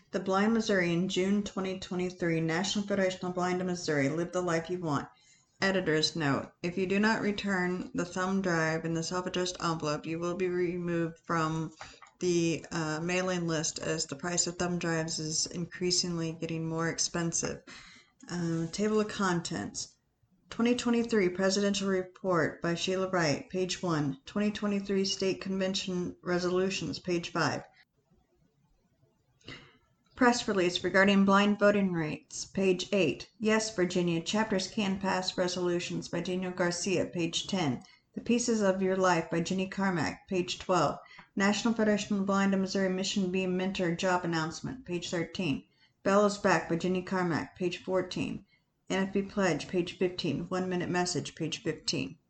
The Blind Missourian, June 2023. National Federation of Blind in Missouri. Live the life you want. Editor's note: if you do not return the thumb drive in the self-addressed envelope, you will be removed from the mailing list as the price of thumb drives is increasingly getting more expensive. Table of contents. 2023 Presidential Report by Sheila Wright, page 1. 2023 State Convention Resolutions, page 5. Press release regarding blind voting rights, page 8. Yes, Virginia, chapters can pass resolutions by Daniel Garcia, page 10. The Pieces of Your Life by Jenny Carmack, page 12. National Federation of the Blind in Missouri Mission Beam Mentor Job Announcement, page 13. Bellows Back by Jenny Carmack, page 14. NFB Pledge, page 15. 1 Minute Message, page 15.